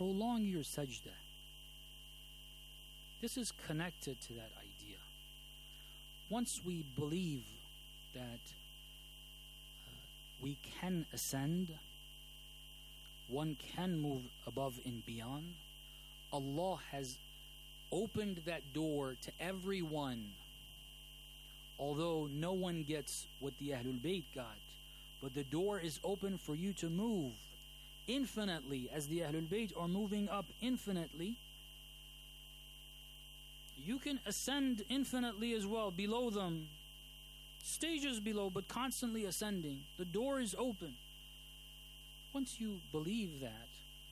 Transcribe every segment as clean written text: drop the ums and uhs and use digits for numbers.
prolong your sajda. This is connected to that idea. Once we believe that we can ascend, one can move above and beyond, Allah has opened that door to everyone. Although no one gets what the Ahlul Bayt got, but the door is open for you to move infinitely as the Ahlul Bayt are moving up infinitely. You can ascend infinitely as well, below them, stages below, but constantly ascending. The door is open. Once you believe that,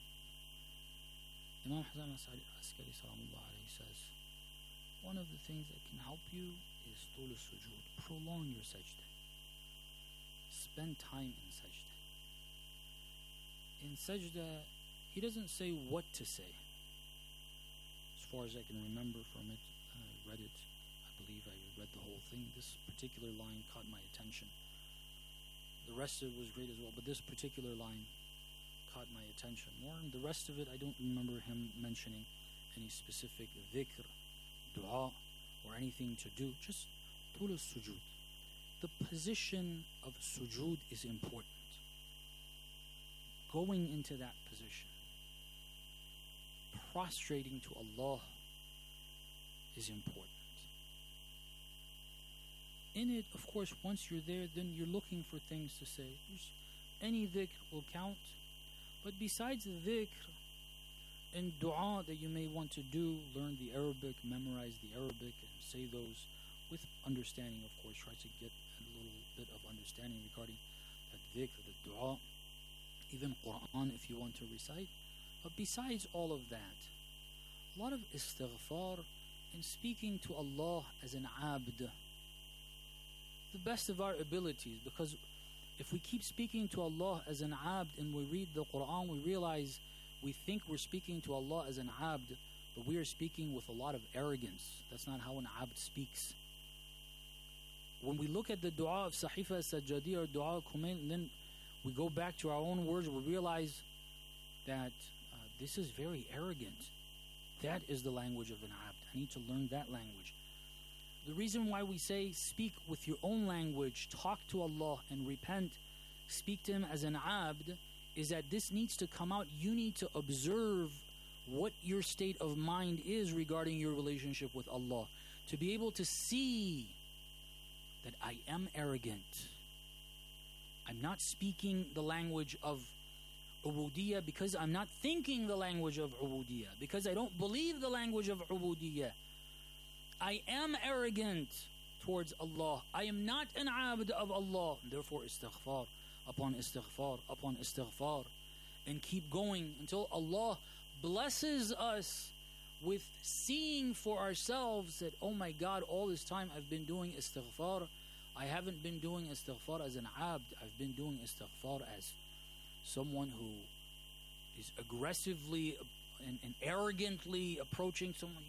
Imam Hasan Askari Salamullah alayhi says, one of the things that can help you is tul sujood. Prolong your sajda. Spend time in sajda. In sajda, he doesn't say what to say. As far as I can remember from it, I read it. I believe I read the whole thing. This particular line caught my attention. The rest of it was great as well, but this particular line caught my attention. More than the rest of it, I don't remember him mentioning any specific dhikr, dua, or anything to do. Just tul sujood. The position of sujood is important. Going into that position, prostrating to Allah is important. In it, of course, once you're there, then you're looking for things to say. Any dhikr will count. But besides the dhikr and dua that you may want to do, learn the Arabic, memorize the Arabic, and say those with understanding, of course. Try to get a little bit of understanding regarding that dhikr, the dua, even Quran if you want to recite. But besides all of that, a lot of istighfar and speaking to Allah as an abd, the best of our abilities, because if we keep speaking to Allah as an abd and we read the Quran, we realize we think we're speaking to Allah as an abd, but we are speaking with a lot of arrogance. That's not how an abd speaks. When we look at the dua of Sahifa Sajjadi or dua Kumail, and then we go back to our own words, we realize that this is very arrogant. That is the language of an abd. I need to learn that language. The reason why we say speak with your own language, talk to Allah and repent, speak to Him as an abd, is that this needs to come out. You need to observe what your state of mind is regarding your relationship with Allah. To be able to see that I am arrogant. I'm not speaking the language of ubudiyah because I'm not thinking the language of ubudiyah, because I don't believe the language of ubudiyah. I am arrogant towards Allah. I am not an abd of Allah. Therefore, istighfar upon istighfar upon istighfar. And keep going until Allah blesses us with seeing for ourselves that, oh my God, all this time I've been doing istighfar. I haven't been doing istighfar as an abd. I've been doing istighfar as someone who is aggressively and arrogantly approaching someone.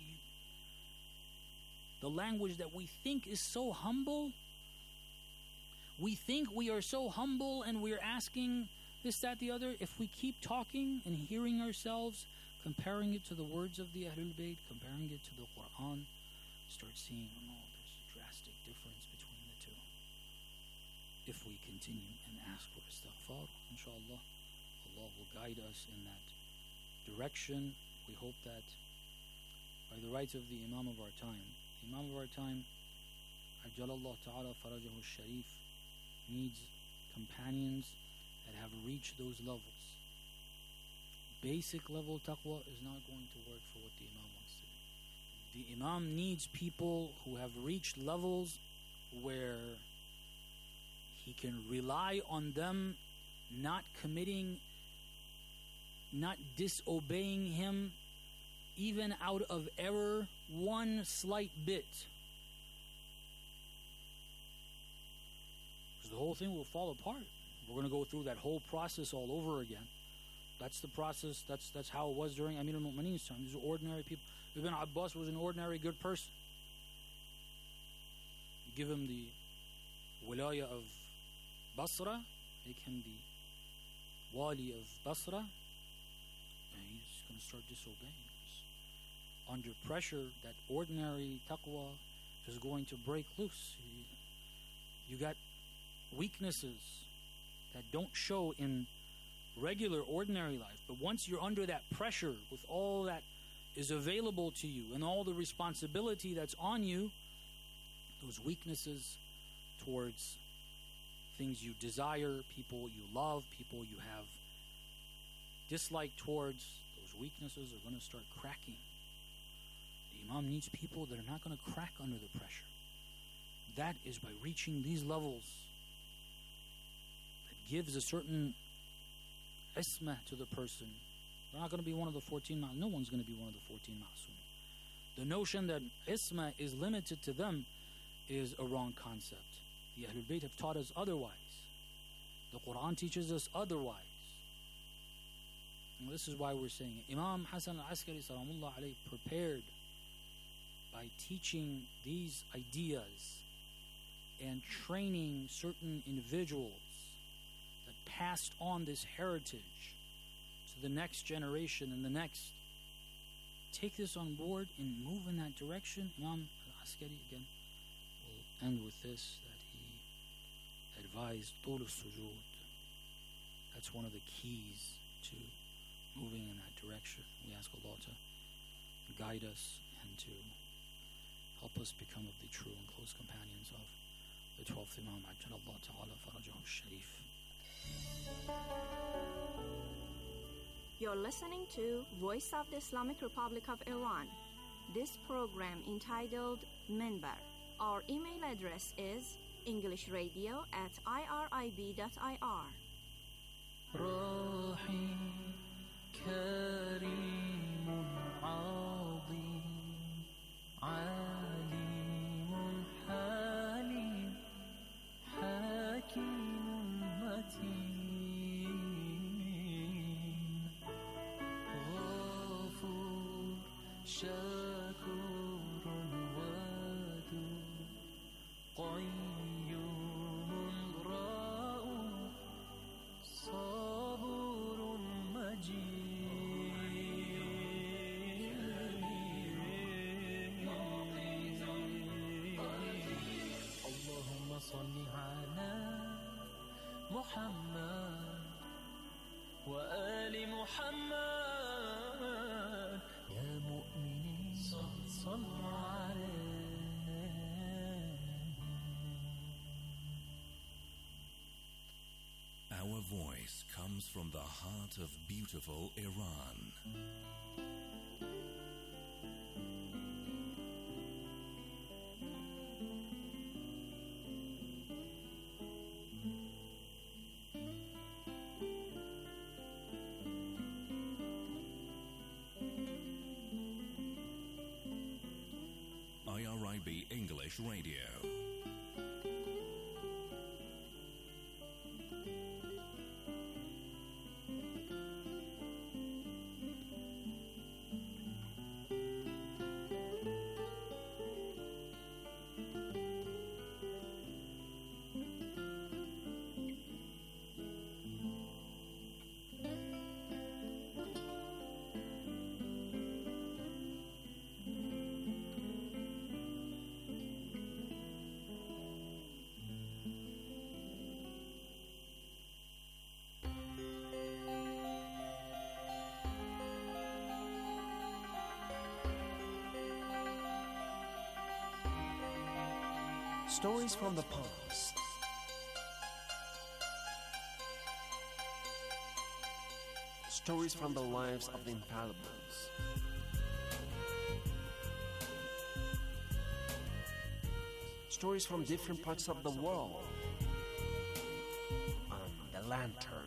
The language that we think is so humble. We think we are so humble and we're asking this, that, the other. If we keep talking and hearing ourselves, comparing it to the words of the Ahlul Bayt, comparing it to the Quran, start seeing, oh no, there's a drastic difference between the two. If we continue and ask for istighfar, inshallah, Allah will guide us in that direction. We hope that by the rights of the Imam of our time, the Imam of our time, Ajjalallah Ta'ala Farajahu Sharif, needs companions that have reached those levels. Basic level taqwa is not going to work for what the Imam wants to do. The Imam needs people who have reached levels where he can rely on them, not committing, not disobeying him, even out of error, one slight bit. Because the whole thing will fall apart. We're going to go through that whole process all over again. That's the process. That's how it was during Amir al-Mu'mineen's time. These are ordinary people. Ibn Abbas was an ordinary good person. You give him the wilaya of Basra, make him the wali of Basra, and he's going to start disobeying. Under pressure, that ordinary taqwa is going to break loose. You got weaknesses that don't show in regular, ordinary life. But once you're under that pressure with all that is available to you and all the responsibility that's on you, those weaknesses towards things you desire, people you love, people you have dislike towards, those weaknesses are going to start cracking. The Imam needs people that are not going to crack under the pressure. That is by reaching these levels that gives a certain isma to the person. They're not going to be one of the 14 ma'asum. No one's going to be one of the 14 ma'asum. The notion that isma is limited to them is a wrong concept. The Ahlul Bayt have taught us otherwise. The Quran teaches us otherwise. And this is why we're saying it. Imam Hasan al-Askari salamullah alayhi prepared by teaching these ideas and training certain individuals that passed on this heritage to the next generation and the next. Take this on board and move in that direction. Imam al-Askari, again, will end with this, that he advised طول السجود. That's one of the keys to moving in that direction. We ask Allah to guide us and to help us become of the true and close companions of the 12th Imam Ajjalallahu Ta'ala Farajahu Sharif. You're listening to Voice of the Islamic Republic of Iran. This program entitled Minbar. Our email address is englishradio@irib.ir. كريم عظيم عليم حليم حكيم متين غفور شكور ودود قيوم رؤوف صبور اللهم صل على محمد وآل محمد يا مؤمنين صلوا عليه. Our voice comes from the heart of beautiful Iran. IRIB English Radio. Stories from the past. Stories from the lives of the infallibles. Stories from different parts of the world. The Lantern.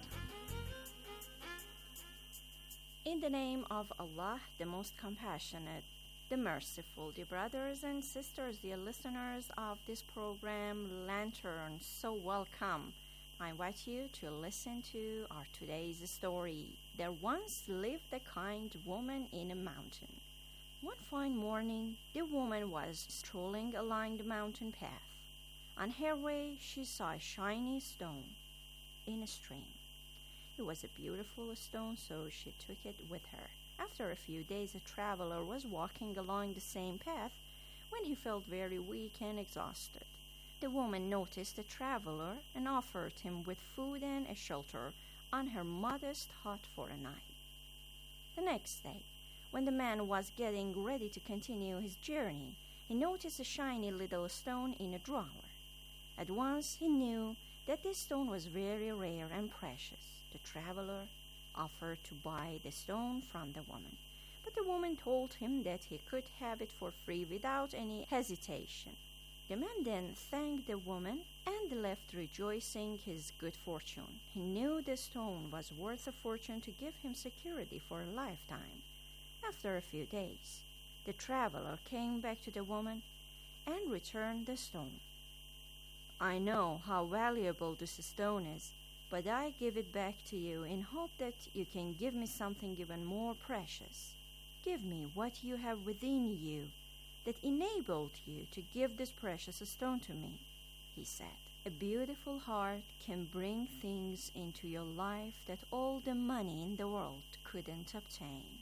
In the name of Allah, the most compassionate, the merciful, dear brothers and sisters, dear listeners of this program, Lantern, so welcome. I invite you to listen to our today's story. There once lived a kind woman in a mountain. One fine morning, the woman was strolling along the mountain path. On her way, she saw a shiny stone in a stream. It was a beautiful stone, so she took it with her. After a few days, a traveler was walking along the same path when he felt very weak and exhausted. The woman noticed the traveler and offered him with food and a shelter on her modest hut for a night. The next day, when the man was getting ready to continue his journey, he noticed a shiny little stone in a drawer. At once he knew that this stone was very rare and precious. The traveler offered to buy the stone from the woman, but the woman told him that he could have it for free without any hesitation. The man then thanked the woman and left rejoicing his good fortune. He knew the stone was worth a fortune to give him security for a lifetime. After a few days, the traveler came back to the woman and returned the stone. "I know how valuable this stone is, but I give it back to you in hope that you can give me something even more precious. Give me what you have within you that enabled you to give this precious stone to me," he said. A beautiful heart can bring things into your life that all the money in the world couldn't obtain.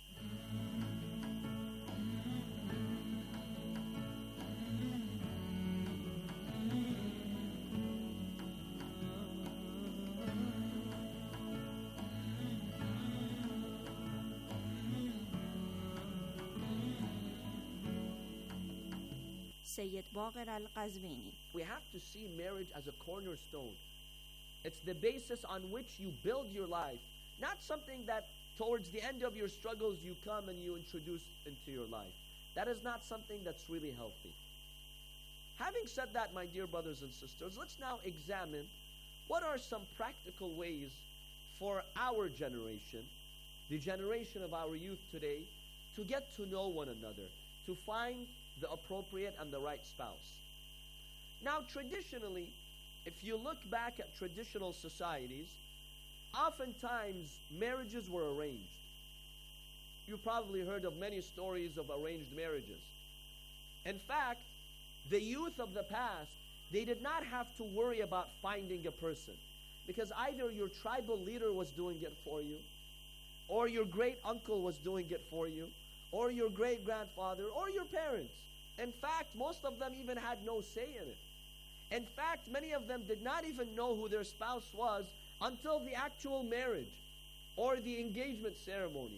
Sayyid Baqir al-Qazwini. We have to see marriage as a cornerstone. It's the basis on which you build your life, not something that towards the end of your struggles you come and you introduce into your life. That is not something that's really healthy. Having said that, my dear brothers and sisters, let's now examine what are some practical ways for our generation, the generation of our youth today, to get to know one another, to find the appropriate and the right spouse. Now, traditionally, if you look back at traditional societies, oftentimes marriages were arranged. You've probably heard of many stories of arranged marriages. In fact, the youth of the past, they did not have to worry about finding a person, because either your tribal leader was doing it for you, or your great uncle was doing it for you, or your great grandfather, or your parents. In fact, most of them even had no say in it. In fact, many of them did not even know who their spouse was until the actual marriage or the engagement ceremony.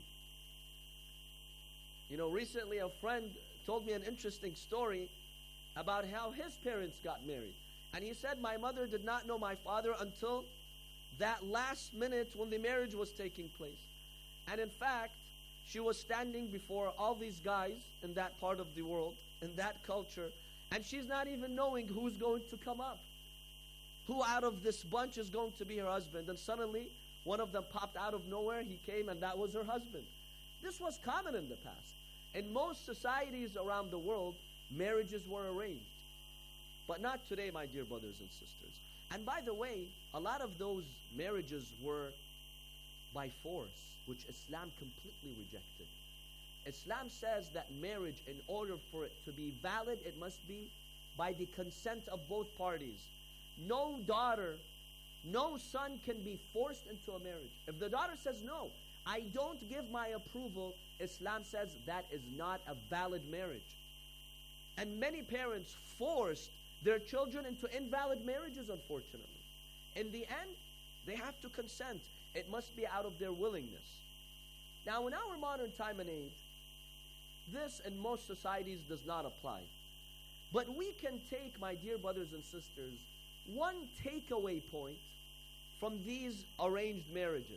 You know, recently a friend told me an interesting story about how his parents got married. And he said, "My mother did not know my father until that last minute when the marriage was taking place. And in fact, she was standing before all these guys in that part of the world, in that culture, and she's not even knowing who's going to come up. Who out of this bunch is going to be her husband?" And suddenly, one of them popped out of nowhere. He came, and that was her husband. This was common in the past. In most societies around the world, marriages were arranged. But not today, my dear brothers and sisters. And by the way, a lot of those marriages were by force, which Islam completely rejected. Islam says that marriage, in order for it to be valid, it must be by the consent of both parties. No daughter, no son can be forced into a marriage. If the daughter says, "No, I don't give my approval," Islam says that is not a valid marriage. And many parents forced their children into invalid marriages, unfortunately. In the end, they have to consent. It must be out of their willingness. Now, in our modern time and age, this in most societies does not apply. But we can take, my dear brothers and sisters, one takeaway point from these arranged marriages.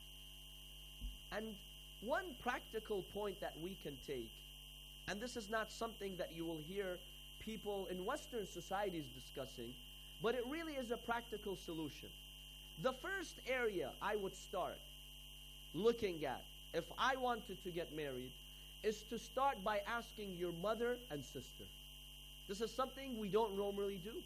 And one practical point that we can take, and this is not something that you will hear people in Western societies discussing, but it really is a practical solution. The first area I would start looking at if I wanted to get married is to start by asking your mother and sister. This is something we don't normally do.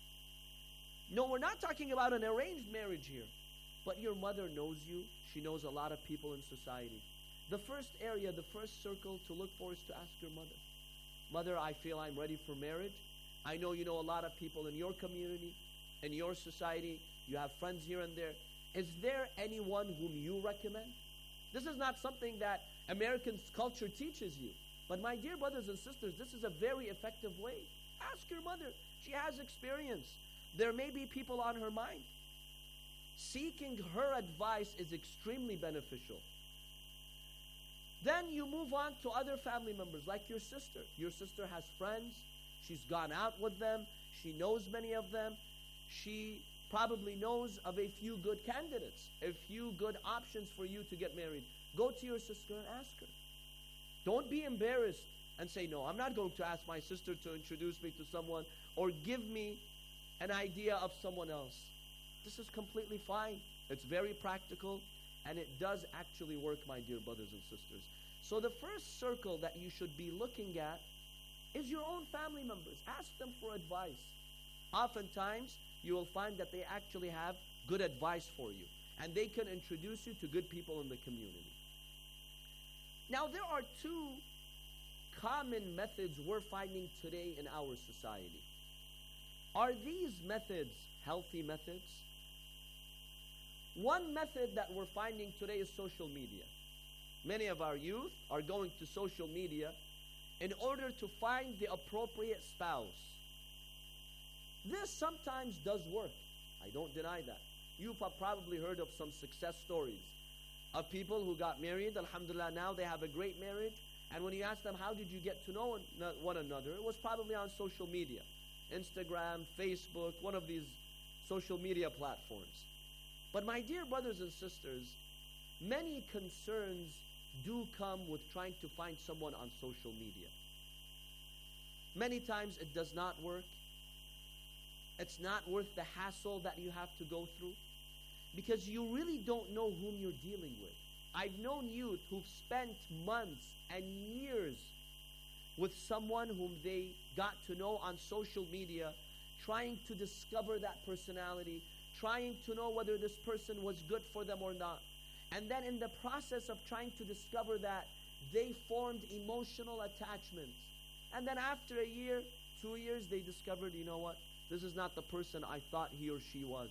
No, we're not talking about an arranged marriage here, but your mother knows you. She knows a lot of people in society. The first area, the first circle to look for is to ask your mother. "Mother, I feel I'm ready for marriage. I know you know a lot of people in your community, in your society. You have friends here and there. is there anyone whom you recommend? This is not something that American culture teaches you. But my dear brothers and sisters, this is a very effective way. Ask your mother. She has experience. There may be people on her mind. Seeking her advice is extremely beneficial. Then you move on to other family members, like your sister. Your sister has friends. She's gone out with them. She knows many of them. She probably knows of a few good candidates, a few good options for you to get married. Go to your sister and ask her. Don't be embarrassed and say, no, I'm not going to ask my sister to introduce me to someone or give me an idea of someone else. This is completely fine. It's very practical, and it does actually work, my dear brothers and sisters. So the first circle that you should be looking at is your own family members. Ask them for advice. Oftentimes, you will find that they actually have good advice for you, and they can introduce you to good people in the community. Now, there are two common methods we're finding today in our society. Are these methods healthy methods? One method that we're finding today is social media. Many of our youth are going to social media in order to find the appropriate spouse. This sometimes does work. I don't deny that. You've probably heard of some success stories of people who got married. Alhamdulillah, now they have a great marriage. And when you ask them, how did you get to know one another? It was probably on social media. Instagram, Facebook, one of these social media platforms. But my dear brothers and sisters, many concerns do come with trying to find someone on social media. Many times it does not work. It's not worth the hassle that you have to go through, because you really don't know whom you're dealing with. I've known youth who've spent months and years with someone whom they got to know on social media, trying to discover that personality, trying to know whether this person was good for them or not. And then in the process of trying to discover that, they formed emotional attachments. And then after a year, 2 years, they discovered, you know what? This is not the person I thought he or she was.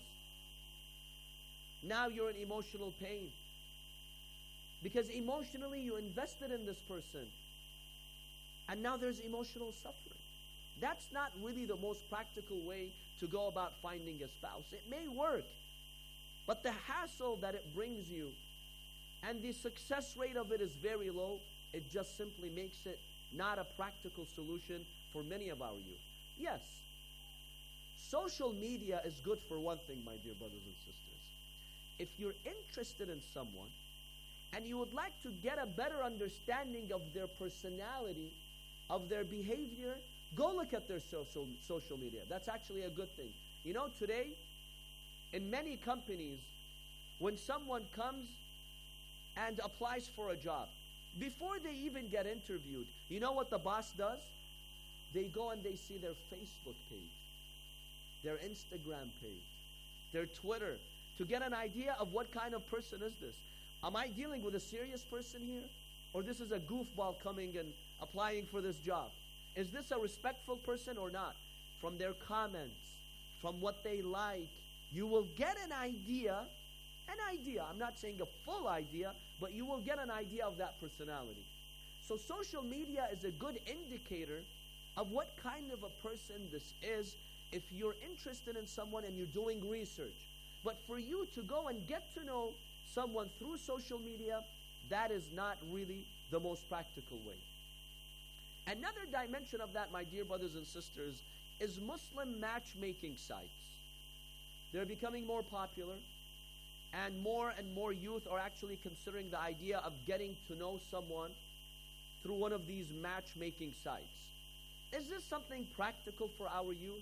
Now you're in emotional pain, because emotionally you invested in this person, and now there's emotional suffering. That's not really the most practical way to go about finding a spouse. It may work, but the hassle that it brings you and the success rate of it is very low. It just simply makes it not a practical solution for many of our youth. Yes, social media is good for one thing, my dear brothers and sisters. If you're interested in someone and you would like to get a better understanding of their personality, of their behavior, go look at their social media. That's actually a good thing. You know, today, in many companies, when someone comes and applies for a job, before they even get interviewed, you know what the boss does? They go and they see their Facebook page, their Instagram page, their Twitter, to get an idea of what kind of person is this. Am I dealing with a serious person here? Or this is a goofball coming and applying for this job? Is this a respectful person or not? From their comments, from what they like, you will get an idea. I'm not saying a full idea, but you will get an idea of that personality. So social media is a good indicator of what kind of a person this is if you're interested in someone and you're doing research. But for you to go and get to know someone through social media, that is not really the most practical way. Another dimension of that, my dear brothers and sisters, is Muslim matchmaking sites. They're becoming more popular, and more youth are actually considering the idea of getting to know someone through one of these matchmaking sites. Is this something practical for our youth?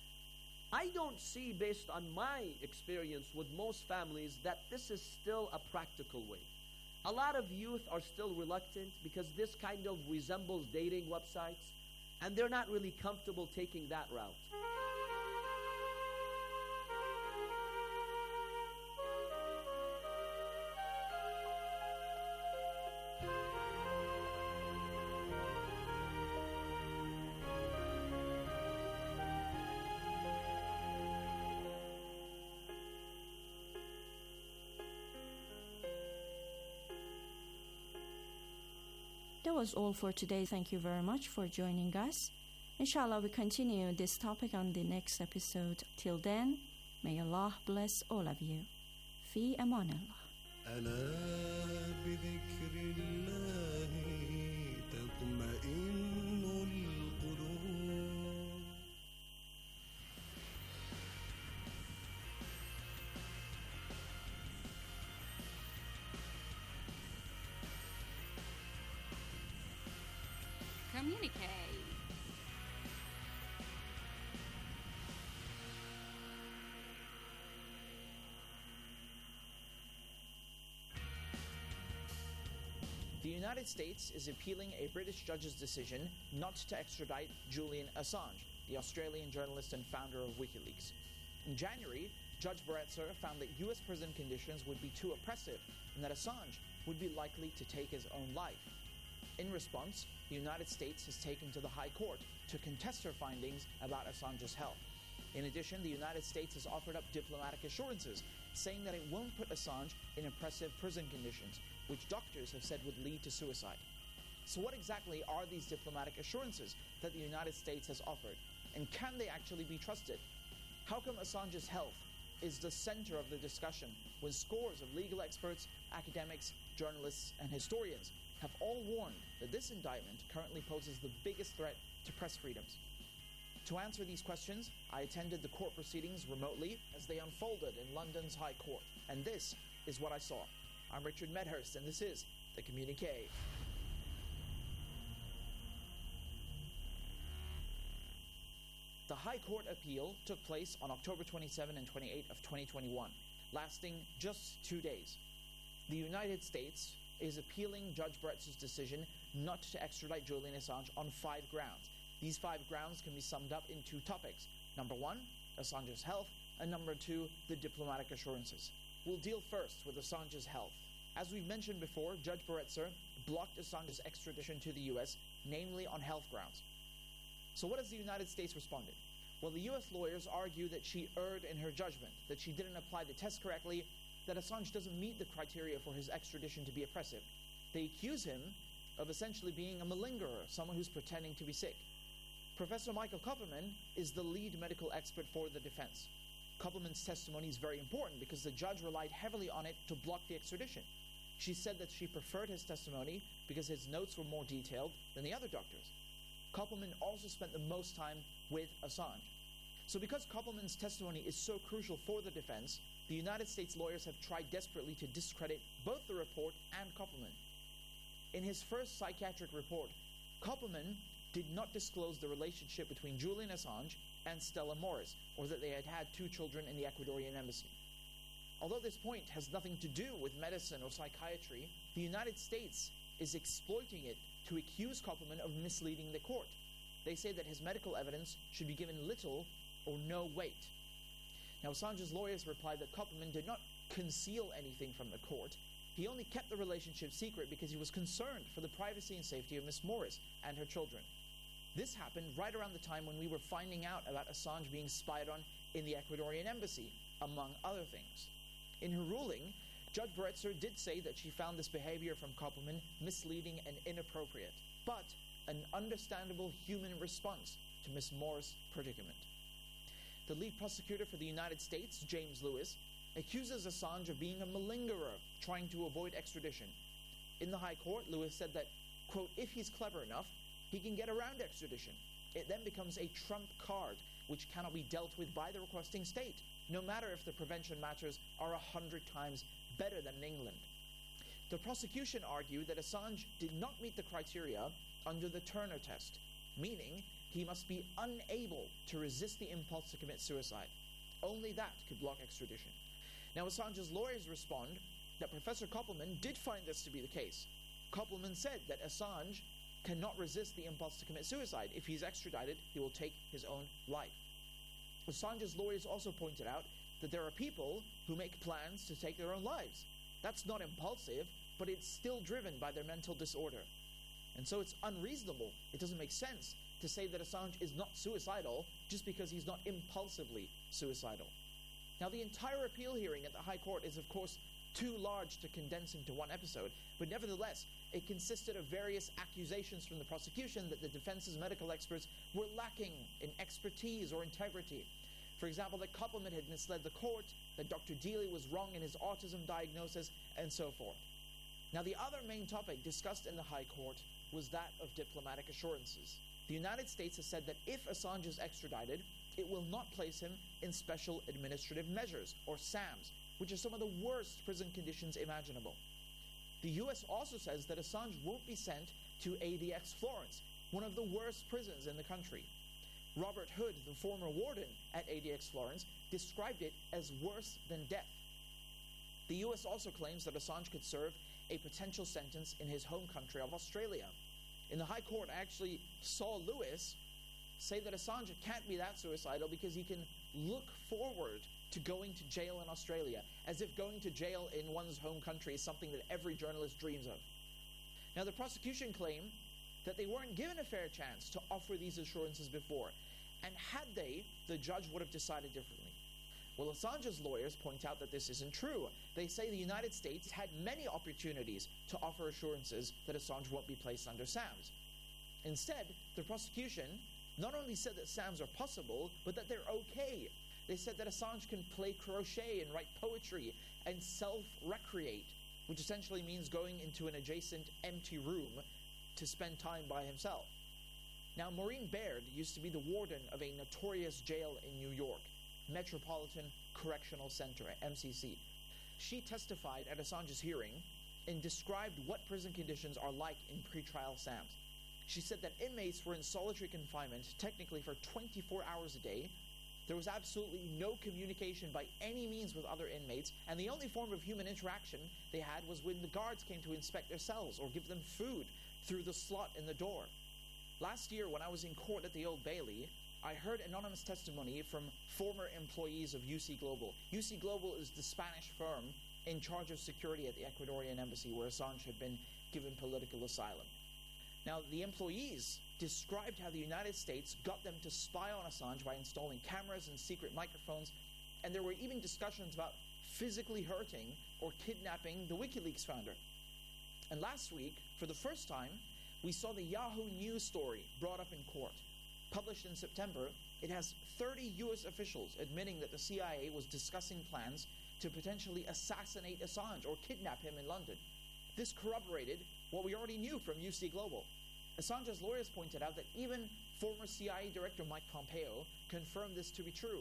I don't see, based on my experience with most families, that this is still a practical way. A lot of youth are still reluctant because this kind of resembles dating websites, and they're not really comfortable taking that route. That was all for today. Thank you very much for joining us. Inshallah, we continue this topic on the next episode. Till then, may Allah bless all of you. في أمان الله. ألا بذكر الله تطمئن القلوب. Communicate. The United States is appealing a British judge's decision not to extradite Julian Assange, the Australian journalist and founder of WikiLeaks. In January, Judge Baretzer found that U.S. prison conditions would be too oppressive and that Assange would be likely to take his own life. In response, the United States has taken to the High Court to contest her findings about Assange's health. In addition, the United States has offered up diplomatic assurances, saying that it won't put Assange in oppressive prison conditions, which doctors have said would lead to suicide. So what exactly are these diplomatic assurances that the United States has offered? And can they actually be trusted? How come Assange's health is the center of the discussion when scores of legal experts, academics, journalists, and historians have all warned that this indictment currently poses the biggest threat to press freedoms? To answer these questions, I attended the court proceedings remotely as they unfolded in London's High Court. And this is what I saw. I'm Richard Medhurst, and this is The Communique. The High Court appeal took place on October 27 and 28 of 2021, lasting just 2 days. The United States is appealing Judge Baretzer's decision not to extradite Julian Assange on 5 grounds. These 5 grounds can be summed up in 2 topics. Number 1, Assange's health, and number 2, the diplomatic assurances. We'll deal first with Assange's health. As we've mentioned before, Judge Baretzer blocked Assange's extradition to the U.S., namely on health grounds. So what has the United States responded? Well, the U.S. lawyers argue that she erred in her judgment, that she didn't apply the test correctly, that Assange doesn't meet the criteria for his extradition to be oppressive. They accuse him of essentially being a malingerer, someone who's pretending to be sick. Professor Michael Kopelman is the lead medical expert for the defense. Kopelman's testimony is very important because the judge relied heavily on it to block the extradition. She said that she preferred his testimony because his notes were more detailed than the other doctors. Kopelman also spent the most time with Assange. So because Kopelman's testimony is so crucial for the defense, the United States lawyers have tried desperately to discredit both the report and Kopelman. In his first psychiatric report, Kopelman did not disclose the relationship between Julian Assange and Stella Morris, or that they had had 2 children in the Ecuadorian embassy. Although this point has nothing to do with medicine or psychiatry, the United States is exploiting it to accuse Kopelman of misleading the court. They say that his medical evidence should be given little or no weight. Now, Assange's lawyers replied that Kopelman did not conceal anything from the court. He only kept the relationship secret because he was concerned for the privacy and safety of Miss Morris and her children. This happened right around the time when we were finding out about Assange being spied on in the Ecuadorian embassy, among other things. In her ruling, Judge Baretzer did say that she found this behavior from Kopelman misleading and inappropriate, but an understandable human response to Miss Morris' predicament. The lead prosecutor for the United States, James Lewis, accuses Assange of being a malingerer trying to avoid extradition. In the High Court, Lewis said that, quote, if he's clever enough, he can get around extradition. It then becomes a trump card which cannot be dealt with by the requesting state, no matter if the prevention matters are 100 times better than in England. The prosecution argued that Assange did not meet the criteria under the Turner test, meaning he must be unable to resist the impulse to commit suicide. Only that could block extradition. Now, Assange's lawyers respond that Professor Kopelman did find this to be the case. Kopelman said that Assange cannot resist the impulse to commit suicide. If he's extradited, he will take his own life. Assange's lawyers also pointed out that there are people who make plans to take their own lives. That's not impulsive, but it's still driven by their mental disorder. And so it's unreasonable. It doesn't make sense to say that Assange is not suicidal just because he's not impulsively suicidal. Now, the entire appeal hearing at the High Court is, of course, too large to condense into one episode, but nevertheless, it consisted of various accusations from the prosecution that the defense's medical experts were lacking in expertise or integrity. For example, that Koppelman had misled the court, that Dr. Dealey was wrong in his autism diagnosis, and so forth. Now, the other main topic discussed in the High Court was that of diplomatic assurances. The United States has said that if Assange is extradited, it will not place him in Special Administrative Measures, or SAMs, which are some of the worst prison conditions imaginable. The U.S. also says that Assange won't be sent to ADX Florence, one of the worst prisons in the country. Robert Hood, the former warden at ADX Florence, described it as worse than death. The U.S. also claims that Assange could serve a potential sentence in his home country of Australia. In the High Court, I actually saw Lewis say that Assange can't be that suicidal because he can look forward to going to jail in Australia, as if going to jail in one's home country is something that every journalist dreams of. Now, the prosecution claim that they weren't given a fair chance to offer these assurances before, and had they, the judge would have decided differently. Well, Assange's lawyers point out that this isn't true. They say the United States had many opportunities to offer assurances that Assange won't be placed under SAMs. Instead, the prosecution not only said that SAMs are possible, but that they're okay. They said that Assange can play crochet and write poetry and self-recreate, which essentially means going into an adjacent empty room to spend time by himself. Now, Maureen Baird used to be the warden of a notorious jail in New York, Metropolitan Correctional Center, MCC. She testified at Assange's hearing and described what prison conditions are like in pretrial SAMs. She said that inmates were in solitary confinement, technically for 24 hours a day. There was absolutely no communication by any means with other inmates, and the only form of human interaction they had was when the guards came to inspect their cells or give them food through the slot in the door. Last year, when I was in court at the Old Bailey, I heard anonymous testimony from former employees of UC Global. UC Global is the Spanish firm in charge of security at the Ecuadorian embassy where Assange had been given political asylum. Now, the employees described how the United States got them to spy on Assange by installing cameras and secret microphones, and there were even discussions about physically hurting or kidnapping the WikiLeaks founder. And last week, for the first time, we saw the Yahoo News story brought up in court. Published in September, it has 30 U.S. officials admitting that the CIA was discussing plans to potentially assassinate Assange or kidnap him in London. This corroborated what we already knew from UC Global. Assange's lawyers pointed out that even former CIA Director Mike Pompeo confirmed this to be true.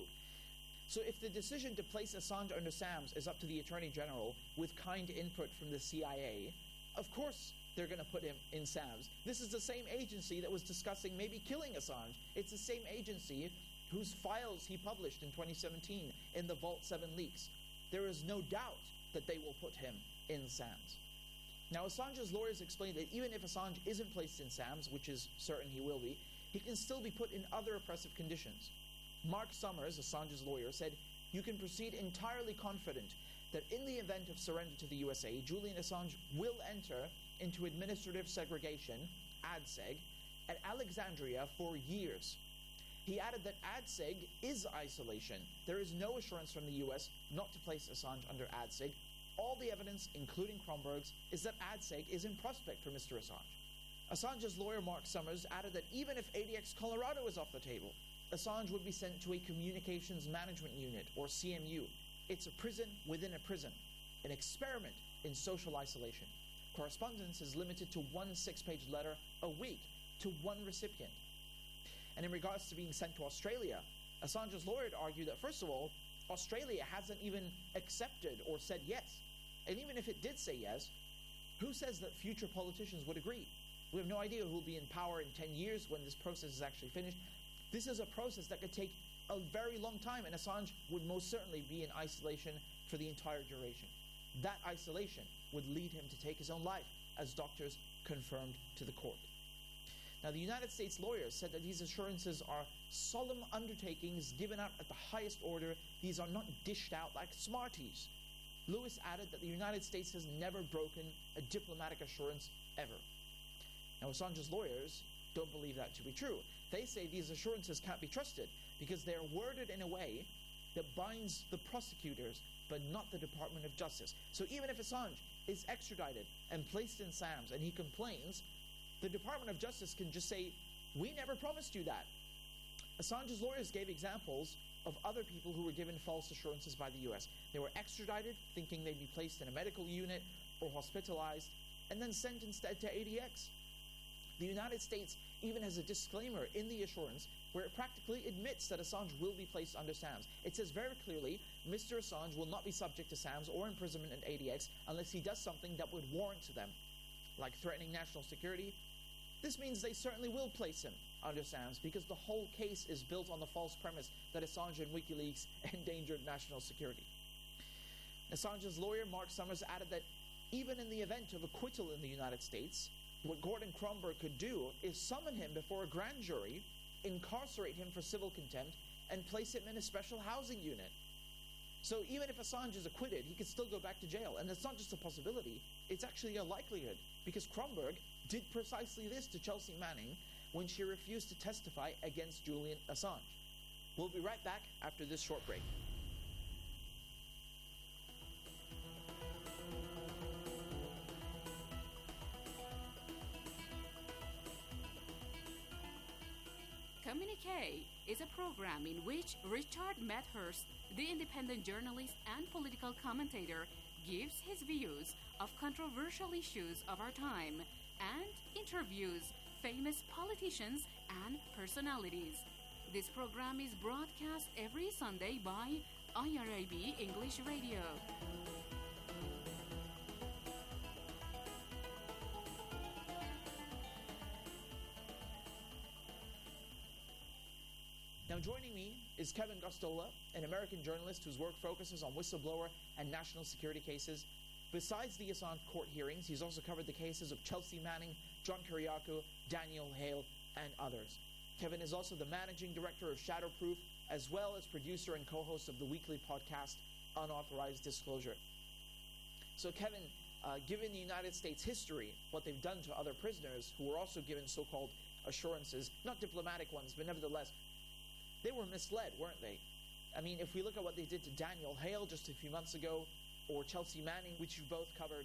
So if the decision to place Assange under SAMs is up to the Attorney General with kind input from the CIA, of course they're going to put him in SAMs. This is the same agency that was discussing maybe killing Assange. It's the same agency whose files he published in 2017 in the Vault 7 leaks. There is no doubt that they will put him in SAMs. Now, Assange's lawyers explained that even if Assange isn't placed in SAMs, which is certain he will be, he can still be put in other oppressive conditions. Mark Summers, Assange's lawyer, said, "You can proceed entirely confident that in the event of surrender to the USA, Julian Assange will enter into administrative segregation, ADSEG, at Alexandria for years." He added that ADSEG is isolation. There is no assurance from the US not to place Assange under ADSEG. All the evidence, including Kronberg's, is that ADSEG is in prospect for Mr. Assange. Assange's lawyer, Mark Summers, added that even if ADX Colorado is off the table, Assange would be sent to a Communications Management Unit, or CMU. It's a prison within a prison, an experiment in social isolation. Correspondence is limited to one 6-page letter a week to one recipient. And in regards to being sent to Australia, Assange's lawyer argued that, first of all, Australia hasn't even accepted or said yes. And even if it did say yes, who says that future politicians would agree? We have no idea who will be in power in 10 years when this process is actually finished. This is a process that could take a very long time, and Assange would most certainly be in isolation for the entire duration. That isolation would lead him to take his own life, as doctors confirmed to the court. Now, the United States lawyers said that these assurances are solemn undertakings given out at the highest order. These are not dished out like Smarties. Lewis added that the United States has never broken a diplomatic assurance ever. Now, Assange's lawyers don't believe that to be true. They say these assurances can't be trusted because they are worded in a way that binds the prosecutors, but not the Department of Justice. So even if Assange is extradited and placed in SAMS and he complains, the Department of Justice can just say, we never promised you that. Assange's lawyers gave examples of other people who were given false assurances by the US. They were extradited, thinking they'd be placed in a medical unit or hospitalized, and then sent instead to ADX. The United States even has a disclaimer in the assurance where it practically admits that Assange will be placed under SAMS. It says very clearly, Mr. Assange will not be subject to SAMS or imprisonment at ADX unless he does something that would warrant to them, like threatening national security. This means they certainly will place him under SAMS because the whole case is built on the false premise that Assange and WikiLeaks endangered national security. Assange's lawyer, Mark Summers, added that even in the event of acquittal in the United States, what Gordon Kromberg could do is summon him before a grand jury, incarcerate him for civil contempt, and place him in a special housing unit. So even if Assange is acquitted, he could still go back to jail. And it's not just a possibility, it's actually a likelihood, because Kromberg did precisely this to Chelsea Manning when she refused to testify against Julian Assange. We'll be right back after this short break. Communique is a program in which Richard Medhurst, the independent journalist and political commentator, gives his views of controversial issues of our time and interviews famous politicians and personalities. This program is broadcast every Sunday by IRIB English Radio. Now joining me is Kevin Gosztola, an American journalist whose work focuses on whistleblower and national security cases. Besides the Assange court hearings, he's also covered the cases of Chelsea Manning, John Kiriakou, Daniel Hale, and others. Kevin is also the managing director of Shadowproof, as well as producer and co-host of the weekly podcast Unauthorized Disclosure. So Kevin, given the United States history, what they've done to other prisoners who were also given so-called assurances, not diplomatic ones, but nevertheless, they were misled, weren't they? I mean, if we look at what they did to Daniel Hale just a few months ago, or Chelsea Manning, which you've both covered,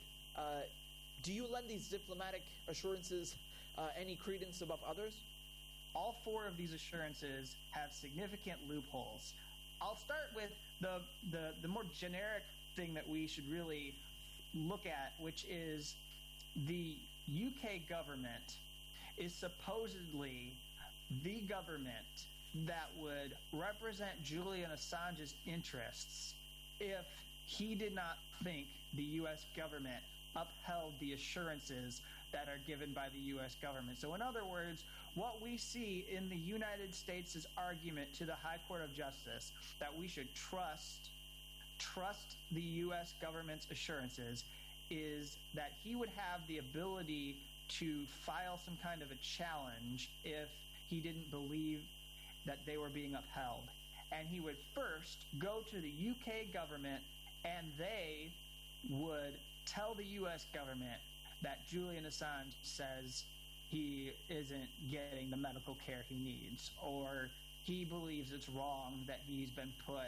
do you lend these diplomatic assurances any credence above others? All four of these assurances have significant loopholes. I'll start with the more generic thing that we should really look at, which is the UK government is supposedly the government that would represent Julian Assange's interests if he did not think the U.S. government upheld the assurances that are given by the U.S. government. So in other words, what we see in the United States' argument to the High Court of Justice that we should trust the U.S. government's assurances is that he would have the ability to file some kind of a challenge if he didn't believe that they were being upheld. And he would first go to the UK government and they would tell the US government that Julian Assange says he isn't getting the medical care he needs, or he believes it's wrong that he's been put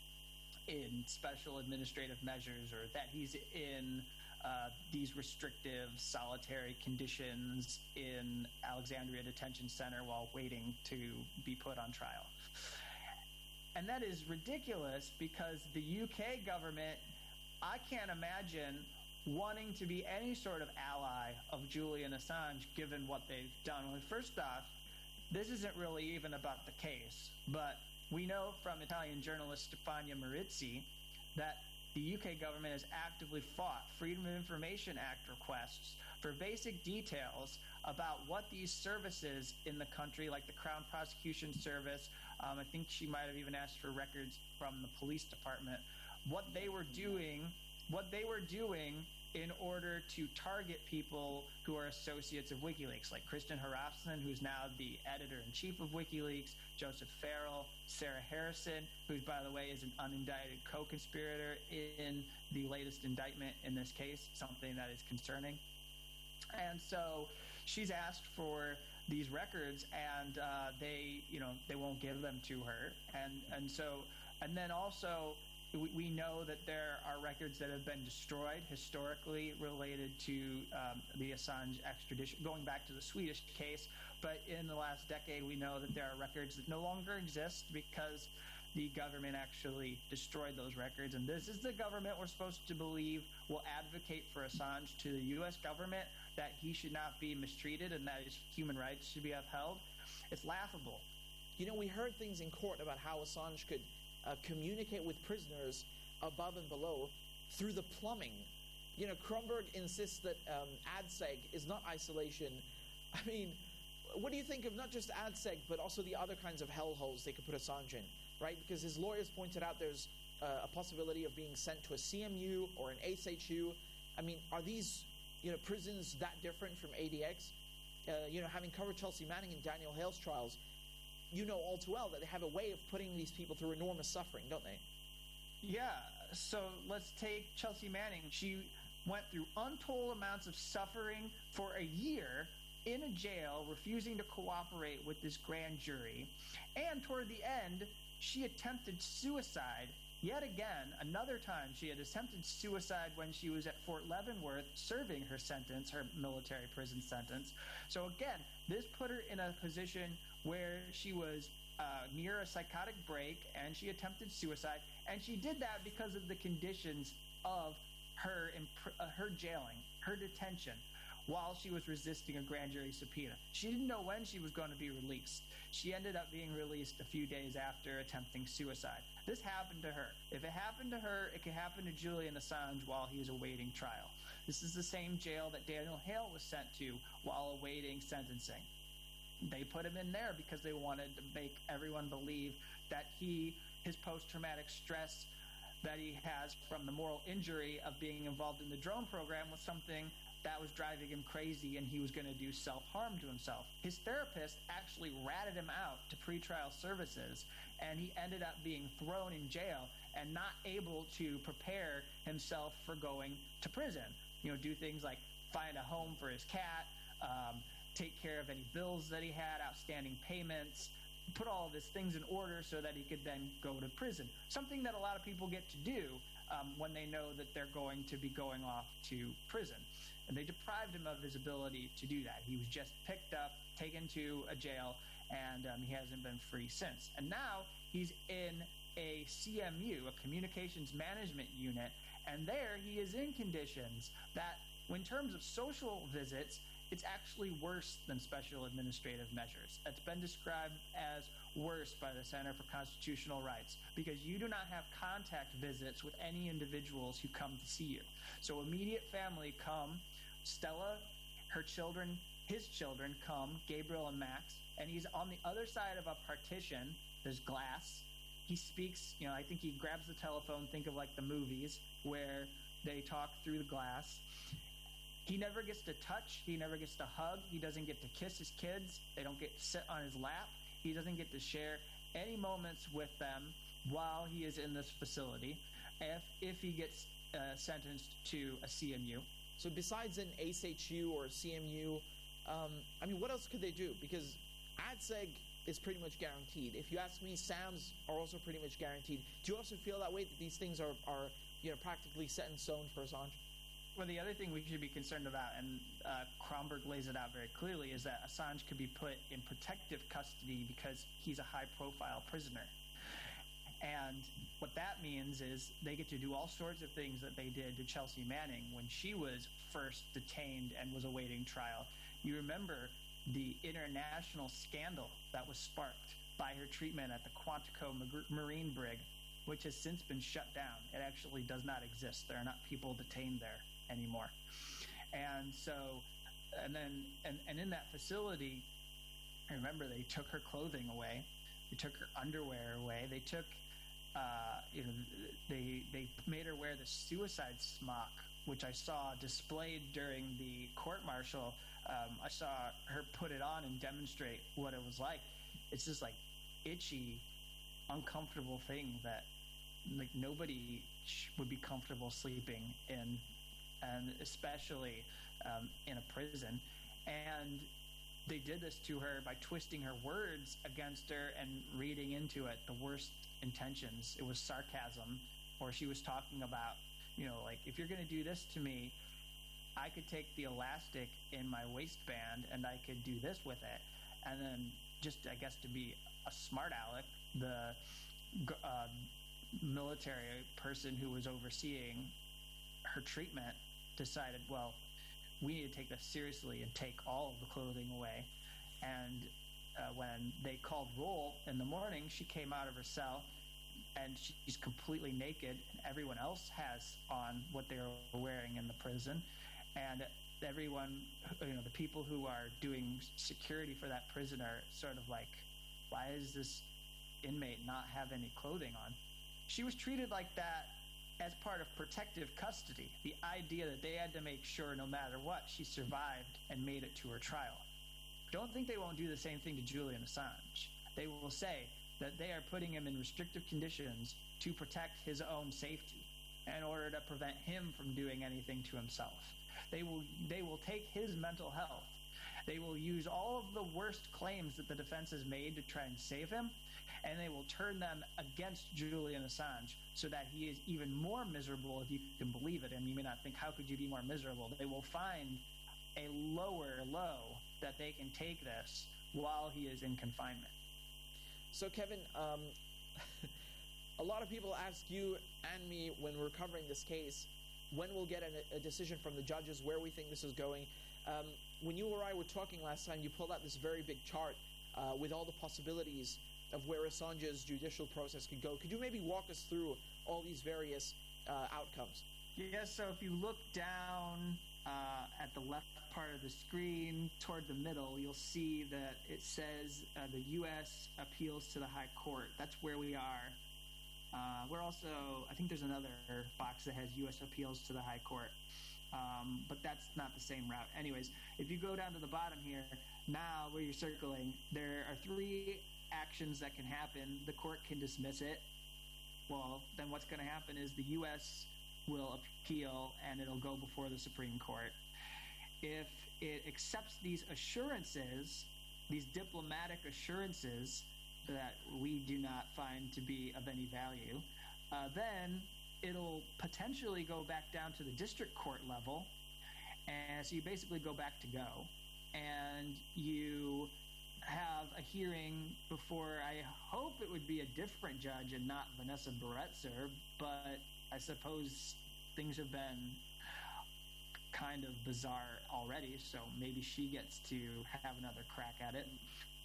in special administrative measures, or that he's in these restrictive solitary conditions in Alexandria Detention Center while waiting to be put on trial. And that is ridiculous because the UK government, I can't imagine wanting to be any sort of ally of Julian Assange given what they've done. Well, first off, this isn't really even about the case, but we know from Italian journalist Stefania Marizzi that the UK government has actively fought Freedom of Information Act requests for basic details about what these services in the country, like the Crown Prosecution Service, I think she might have even asked for records from the police department, what they were doing in order to target people who are associates of WikiLeaks, like Kristen Harafson, who's now the editor-in-chief of WikiLeaks, Joseph Farrell, Sarah Harrison, who, by the way, is an unindicted co-conspirator in the latest indictment in this case, something that is concerning. And so she's asked for these records, and they won't give them to her. And so And then also, we know that there are records that have been destroyed historically related to the Assange extradition, going back to the Swedish case. But in the last decade, we know that there are records that no longer exist because the government actually destroyed those records. And this is the government we're supposed to believe will advocate for Assange to the U.S. government, that he should not be mistreated and that his human rights should be upheld. It's laughable. You know, we heard things in court about how Assange could communicate with prisoners above and below through the plumbing. You know, Kronberg insists that ADSEG is not isolation. I mean, what do you think of not just ADSEG, but also the other kinds of hellholes they could put Assange in, right? Because his lawyers pointed out there's a possibility of being sent to a CMU or an ASHU. I mean, are these, prisons that different from ADX? Having covered Chelsea Manning and Daniel Hale's trials, you know all too well that they have a way of putting these people through enormous suffering, don't they? Yeah, so let's take Chelsea Manning. She went through untold amounts of suffering for a year in a jail, refusing to cooperate with this grand jury. And toward the end, she attempted suicide. Yet again, another time she had attempted suicide when she was at Fort Leavenworth serving her sentence, her military prison sentence. So again, this put her in a position where she was near a psychotic break, and she attempted suicide. And she did that because of the conditions of her jailing, her detention, while she was resisting a grand jury subpoena. She didn't know when she was going to be released. She ended up being released a few days after attempting suicide. This happened to her. If it happened to her, it could happen to Julian Assange while he was awaiting trial. This is the same jail that Daniel Hale was sent to while awaiting sentencing. They put him in there because they wanted to make everyone believe that his post-traumatic stress that he has from the moral injury of being involved in the drone program was something that was driving him crazy, and he was going to do self-harm to himself. His therapist actually ratted him out to pretrial services, and he ended up being thrown in jail and not able to prepare himself for going to prison. Do things like find a home for his cat, take care of any bills that he had, outstanding payments, put all of his things in order so that he could then go to prison. Something that a lot of people get to do when they know that they're going to be going off to prison. And they deprived him of his ability to do that. He was just picked up, taken to a jail, and he hasn't been free since. And now he's in a CMU, a communications management unit, and there he is in conditions that, in terms of social visits, it's actually worse than special administrative measures. It's been described as worse by the Center for Constitutional Rights because you do not have contact visits with any individuals who come to see you. So immediate family come, Stella, her children, his children come, Gabriel and Max, and he's on the other side of a partition. There's glass. He speaks, I think he grabs the telephone, think of like the movies where they talk through the glass. He never gets to touch. He never gets to hug. He doesn't get to kiss his kids. They don't get to sit on his lap. He doesn't get to share any moments with them while he is in this facility if he gets sentenced to a CMU. So besides an ASHU or a CMU, what else could they do? Because ADSEG is pretty much guaranteed. If you ask me, SAMs are also pretty much guaranteed. Do you also feel that way, that these things are practically set in stone for Assange? Well, the other thing we should be concerned about, and Kronberg lays it out very clearly, is that Assange could be put in protective custody because he's a high-profile prisoner. And what that means is they get to do all sorts of things that they did to Chelsea Manning when she was first detained and was awaiting trial. You remember the international scandal that was sparked by her treatment at the Quantico Marine Brig, which has since been shut down. It actually does not exist. There are not people detained there anymore. And so, and in that facility, I remember they took her clothing away. They took her underwear away. They took, they made her wear the suicide smock, which I saw displayed during the court-martial. I saw her put it on and demonstrate what it was like. It's just like itchy, uncomfortable thing that like nobody would be comfortable sleeping in, and especially in a prison. And they did this to her by twisting her words against her and reading into it the worst intentions. It was sarcasm, or she was talking about, like, if you're going to do this to me, I could take the elastic in my waistband and I could do this with it. And then, just, I guess, to be a smart aleck, the military person who was overseeing her treatment decided, well, we need to take this seriously and take all of the clothing away. And when they called roll in the morning, she came out of her cell and she's completely naked, and everyone else has on what they were wearing in the prison. And everyone, the people who are doing security for that prisoner sort of like, why does this inmate not have any clothing on? She was treated like that as part of protective custody, the idea that they had to make sure no matter what, she survived and made it to her trial. Don't think they won't do the same thing to Julian Assange. They will say that they are putting him in restrictive conditions to protect his own safety in order to prevent him from doing anything to himself. They will take his mental health. They will use all of the worst claims that the defense has made to try and save him, and they will turn them against Julian Assange so that he is even more miserable, if you can believe it. And you may not think, how could you be more miserable? They will find a lower low that they can take this while he is in confinement. So, Kevin, a lot of people ask you and me when we're covering this case, when we'll get a decision from the judges, where we think this is going. When you or I were talking last time, you pulled out this very big chart with all the possibilities of where Assange's judicial process could go. Could you maybe walk us through all these various outcomes? Yes, so if you look down at the left part of the screen toward the middle, you'll see that it says the U.S. appeals to the High Court. That's where we are. We're also, I think there's another box that has U.S. appeals to the High Court, but that's not the same route. Anyways, if you go down to the bottom here, now where you're circling, there are 3 actions that can happen. The court can dismiss it. Well, then what's going to happen is the U.S. will appeal and it'll go before the Supreme Court. If it accepts these assurances, these diplomatic assurances that we do not find to be of any value, then it'll potentially go back down to the district court level. And so you basically go back to go. And you have a hearing before, I hope it would be a different judge and not Vanessa Baretzer, but I suppose things have been kind of bizarre already, so maybe she gets to have another crack at it.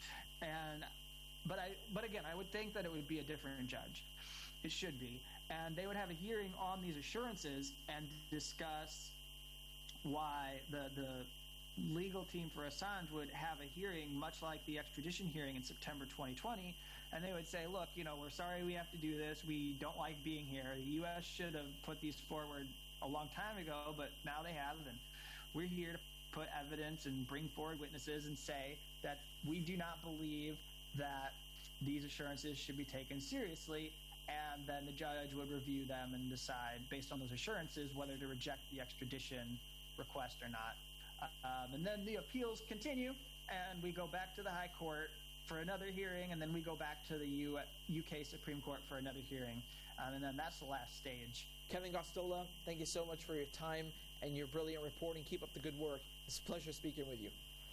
But again, I would think that it would be a different judge. It should be. And they would have a hearing on these assurances and discuss why the legal team for Assange would have a hearing much like the extradition hearing in September 2020, and they would say, look, we're sorry we have to do this. We don't like being here. The U.S. should have put these forward a long time ago, but now they have, and we're here to put evidence and bring forward witnesses and say that we do not believe that these assurances should be taken seriously, and then the judge would review them and decide, based on those assurances, whether to reject the extradition request or not. And then the appeals continue, and we go back to the High Court for another hearing, and then we go back to the UK Supreme Court for another hearing, and then that's the last stage. Kevin Gosztola, thank you so much for your time and your brilliant reporting. Keep up the good work. It's a pleasure speaking with you.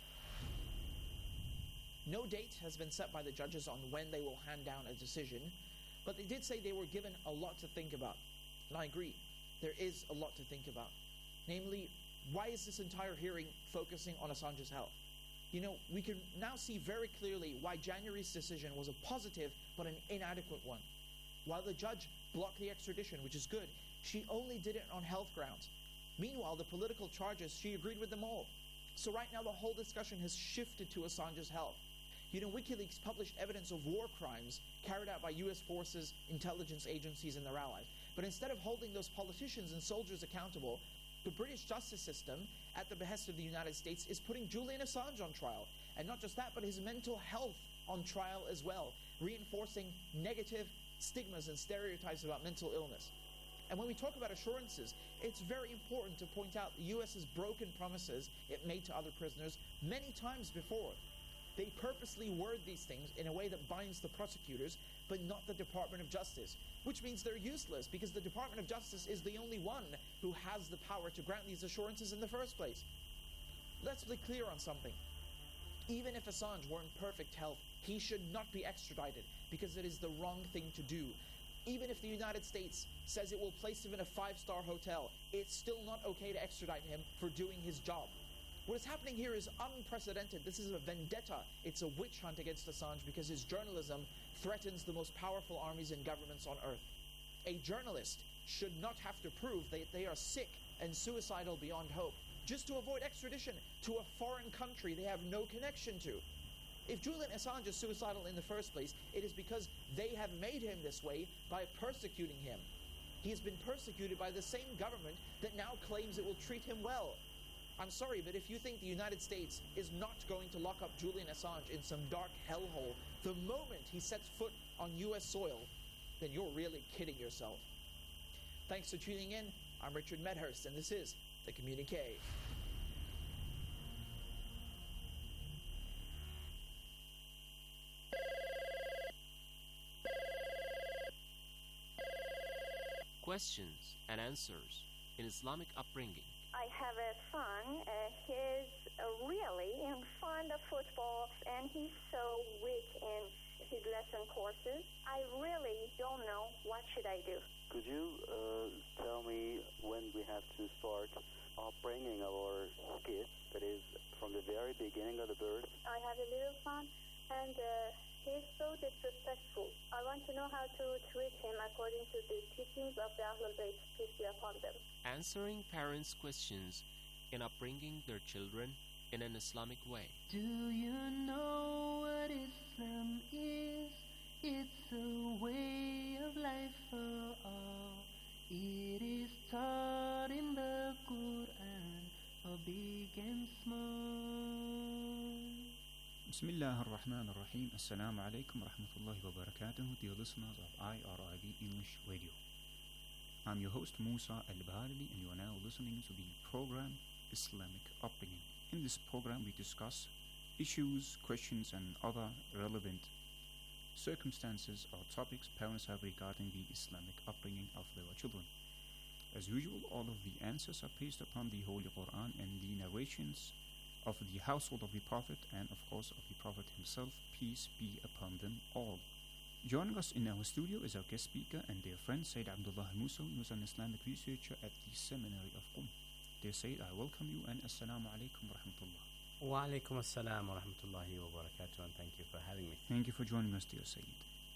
No date has been set by the judges on when they will hand down a decision, but they did say they were given a lot to think about. And I agree, there is a lot to think about. Namely, why is this entire hearing focusing on Assange's health? We can now see very clearly why January's decision was a positive but an inadequate one. While the judge blocked the extradition, which is good, she only did it on health grounds. Meanwhile, the political charges, she agreed with them all. So right now the whole discussion has shifted to Assange's health. WikiLeaks published evidence of war crimes carried out by U.S. forces, intelligence agencies, and their allies. But instead of holding those politicians and soldiers accountable, the British justice system, at the behest of the United States, is putting Julian Assange on trial. And not just that, but his mental health on trial as well, reinforcing negative stigmas and stereotypes about mental illness. And when we talk about assurances, it's very important to point out the U.S. has broken promises it made to other prisoners many times before. They purposely word these things in a way that binds the prosecutors, but not the Department of Justice, which means they're useless because the Department of Justice is the only one who has the power to grant these assurances in the first place. Let's be clear on something. Even if Assange were in perfect health, he should not be extradited because it is the wrong thing to do. Even if the United States says it will place him in a 5-star hotel, it's still not okay to extradite him for doing his job. What is happening here is unprecedented. This is a vendetta. It's a witch hunt against Assange because his journalism threatens the most powerful armies and governments on earth. A journalist should not have to prove that they are sick and suicidal beyond hope just to avoid extradition to a foreign country they have no connection to. If Julian Assange is suicidal in the first place, it is because they have made him this way by persecuting him. He has been persecuted by the same government that now claims it will treat him well. I'm sorry, but if you think the United States is not going to lock up Julian Assange in some dark hellhole the moment he sets foot on U.S. soil, then you're really kidding yourself. Thanks for tuning in. I'm Richard Medhurst, and this is The Communique. Questions and answers in Islamic upbringing. I have a son. He's really fond of football, and he's so weak in his lesson courses. I really don't know what should I do. Could you tell me when we have to start upbringing our kids, that is, from the very beginning of the birth? I have a little son, and he's so disrespectful. I want to know how to treat him according to the teachings of the Ahlul Bayt, peace be upon them. Answering parents' questions in upbringing their children in an Islamic way. Do you know what Islam is? It's a way of life for all. It is taught in the Quran for big and small. Bismillah ar-Rahman ar-Rahim. Assalamu alaikum wa rahmatullahi wa barakatuh, dear listeners of IRIB English Radio. I'm your host Musa Al-Bahali, and you are now listening to the program Islamic Upbringing. In this program we discuss issues, questions and other relevant circumstances or topics parents have regarding the Islamic upbringing of their children. As usual, all of the answers are based upon the Holy Quran and the narrations of the household of the Prophet and of course of the Prophet himself, peace be upon them all. Joining us in our studio is our guest speaker and dear friend Sayyid Abdullah Al-Musawi, who is an Islamic researcher at the Seminary of Qum. Dear Sayyid, I welcome you and Assalamu alaikum wa rahmatullah. Wa alaikum assalam wa rahmatullahi wa barakatuh, and thank you for having me. Thank you for joining us, dear Sayyid.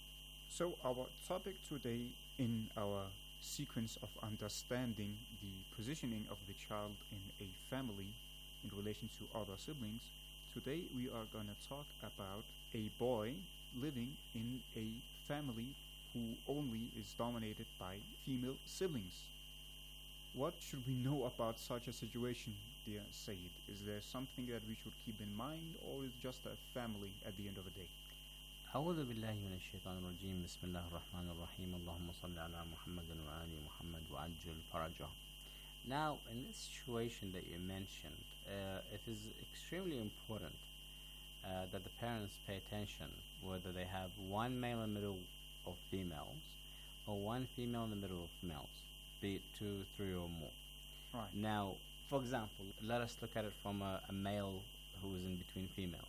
So our topic today in our sequence of understanding the positioning of the child in a family in relation to other siblings, today we are going to talk about a boy living in a family who only is dominated by female siblings. What should we know about such a situation, dear Sayyid? Is there something that we should keep in mind, or is it just a family at the end of the day? أعوذ بالله من الشيطان الرجيم بسم الله الرحمن الرحيم اللهم صل على محمد وآل محمد وعجل فرجه. Now, in this situation that you mentioned, it is extremely important that the parents pay attention whether they have one male in the middle of females or one female in the middle of males, be it 2, 3 or more. Right. Now, for example, let us look at it from a male who is in between females.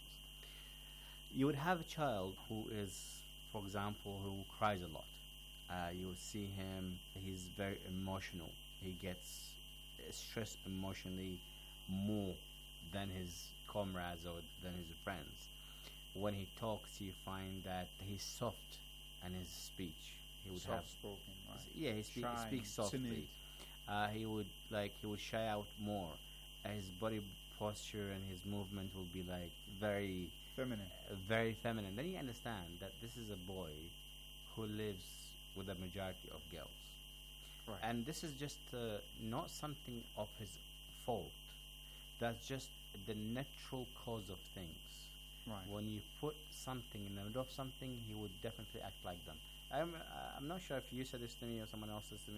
You would have a child who is, for example, who cries a lot. You would see him, he's very emotional. He gets stressed emotionally more than his comrades or than his friends. When he talks, you find that he's soft in his speech. He would soft-spoken, right? Yeah, he speaks softly. He would shy out more. His body posture and his movement will be like very feminine. Very feminine. Then you understand that this is a boy who lives with a majority of girls. Right. And this is just not something of his fault. That's just the natural cause of things. Right. When you put something in the middle of something, he would definitely act like them. I'm not sure if you said this to me or someone else says to me.